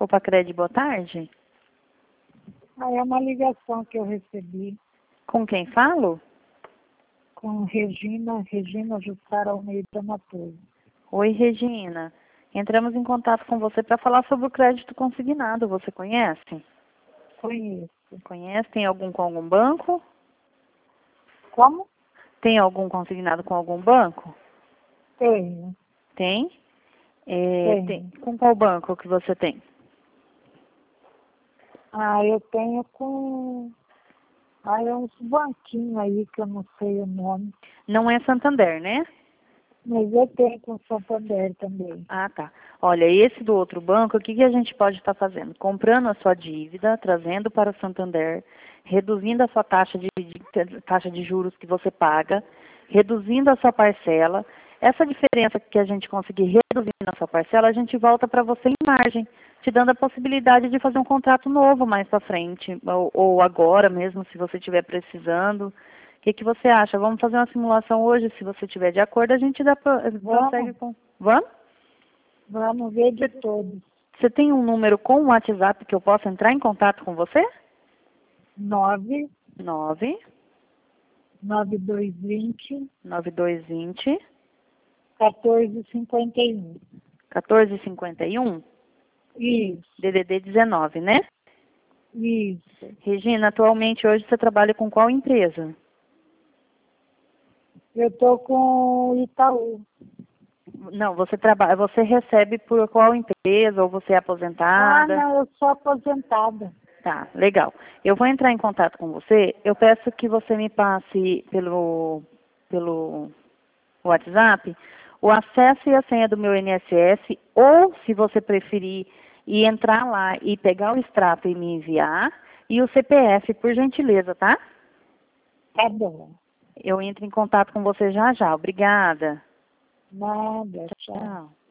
Copacred, boa tarde. É uma ligação que eu recebi Com quem falo? com Regina Jussara Almeida Matoso. Oi, Regina. Entramos em contato com você para falar sobre o crédito consignado. Você conhece? Conheço. Conhece? Tem algum com algum banco? Como? Tem algum consignado com algum banco? Tenho. Tem? Tenho. Com qual banco que você tem? Eu tenho com... é uns banquinhos aí que eu não sei o nome. Não é Santander, né? Mas eu tenho com Santander também. Ah, tá. Olha, esse do outro banco, o que que a gente pode estar fazendo? Comprando a sua dívida, trazendo para o Santander, reduzindo a sua taxa de juros que você paga, reduzindo a sua parcela. Essa diferença que a gente conseguir reduzir na sua parcela, a gente volta para você em margem, te dando a possibilidade de fazer um contrato novo mais para frente, ou agora mesmo, se você estiver precisando. O que que você acha? Vamos fazer uma simulação hoje, se você estiver de acordo, a gente prossegue com... Vamos? Vamos ver de todos. Você tem um número com o WhatsApp que eu possa entrar em contato com você? 9 9 9220 9220 1451. 1451 Isso. DDD 19, né? Isso. Regina, atualmente hoje você trabalha com qual empresa? Eu tô com o Itaú. Não, você recebe por qual empresa ou você é aposentada? Não, eu sou aposentada. Tá, legal. Eu vou entrar em contato com você. Eu peço que você me passe pelo WhatsApp o acesso e a senha do meu INSS, ou, se você preferir, ir entrar lá e pegar o extrato e me enviar, e o CPF, por gentileza, tá? Tá bom. Eu entro em contato com você já já. Obrigada. Nada, tchau. Tchau.